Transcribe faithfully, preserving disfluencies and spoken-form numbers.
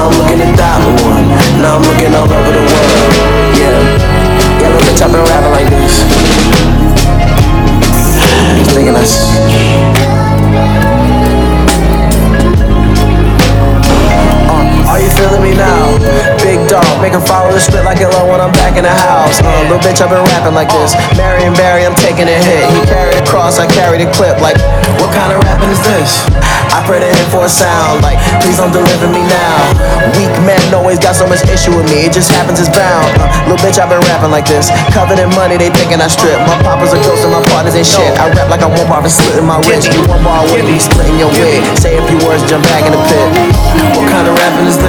Now I'm looking at that one. Now I'm looking all over the world. Yeah, yeah, little bitch, I've been rapping like this. Thinking us. Uh, are you feeling me now? Big dog, make 'em follow the script like hello when I'm back in the house. Uh, little bitch, I've been rapping like this. Marion Barry, I'm taking a hit. He carried the cross, I carry the clip. Like, what kind of rapping is this? I pray to him for a sound, like, please don't deliver me now. Weak men always got so much issue with me, it just happens, it's bound. uh, Little bitch, I've been rapping like this. Covered in money, they thinking I strip. My poppers are ghosts and my partners ain't shit. I rap like I won't bother slitting my wrist. You one bar with me, splitting your wig. Say a few words, jump back in the pit. What kind of rapping is